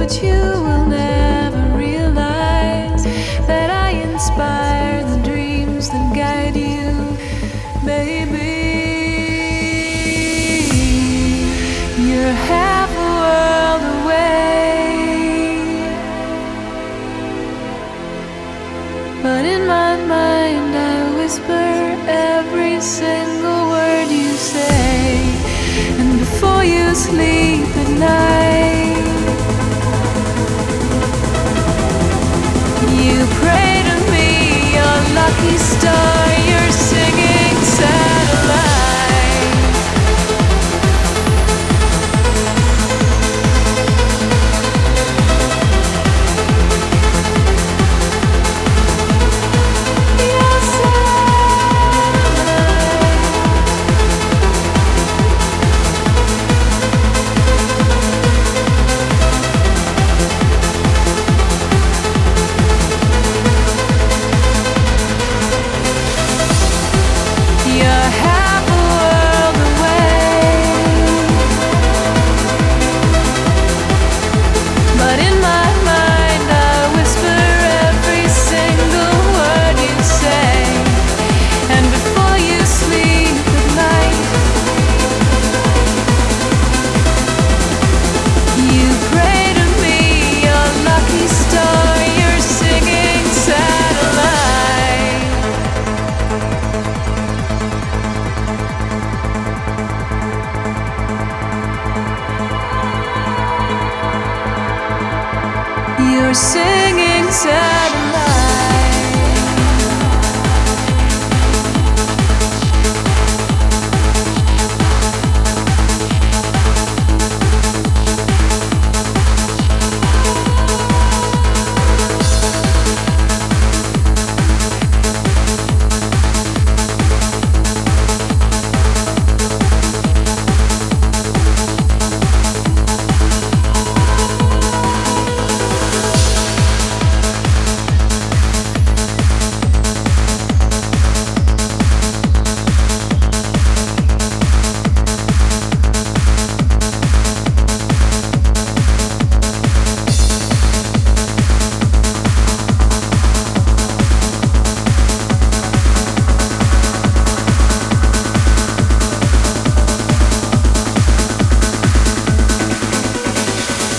but you will never realize that I inspire the dreams that guide you, baby. You're half a world away, but in my mind I whisper every single word you say. And before you sleep at night, you pray to me, your lucky star, your singing satellite. You're singing satellite.